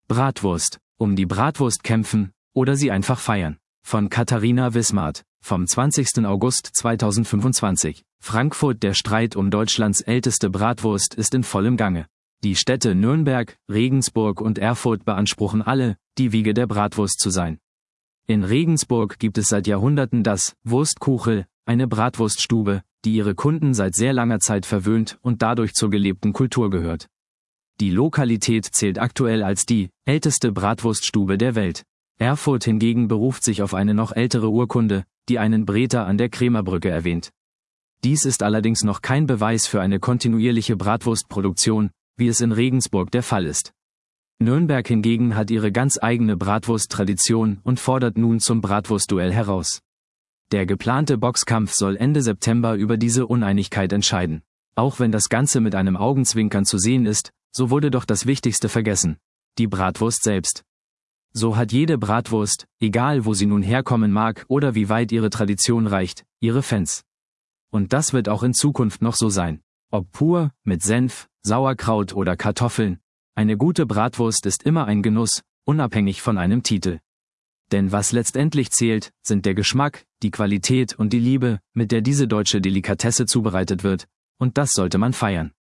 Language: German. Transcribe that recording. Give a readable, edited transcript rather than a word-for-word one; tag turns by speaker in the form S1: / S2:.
S1: Bratwurst, um die Bratwurst kämpfen oder sie einfach feiern. Von Katharina Wismart, vom 20. August 2025. Frankfurt. Der Streit um Deutschlands älteste Bratwurst ist in vollem Gange. Die Städte Nürnberg, Regensburg und Erfurt beanspruchen alle, die Wiege der Bratwurst zu sein. In Regensburg gibt es seit Jahrhunderten das Wurstkuchel, eine Bratwurststube, die ihre Kunden seit sehr langer Zeit verwöhnt und dadurch zur gelebten Kultur gehört. Die Lokalität zählt aktuell als die älteste Bratwurststube der Welt. Erfurt hingegen beruft sich auf eine noch ältere Urkunde, die einen Breter an der Krämerbrücke erwähnt. Dies ist allerdings noch kein Beweis für eine kontinuierliche Bratwurstproduktion, wie es in Regensburg der Fall ist. Nürnberg hingegen hat ihre ganz eigene Bratwursttradition und fordert nun zum Bratwurstduell heraus. Der geplante Boxkampf soll Ende September über diese Uneinigkeit entscheiden. Auch wenn das Ganze mit einem Augenzwinkern zu sehen ist, so wurde doch das Wichtigste vergessen: die Bratwurst selbst. So hat jede Bratwurst, egal wo sie nun herkommen mag oder wie weit ihre Tradition reicht, ihre Fans. Und das wird auch in Zukunft noch so sein. Ob pur, mit Senf, Sauerkraut oder Kartoffeln, eine gute Bratwurst ist immer ein Genuss, unabhängig von einem Titel. Denn was letztendlich zählt, sind der Geschmack, die Qualität und die Liebe, mit der diese deutsche Delikatesse zubereitet wird, und das sollte man feiern.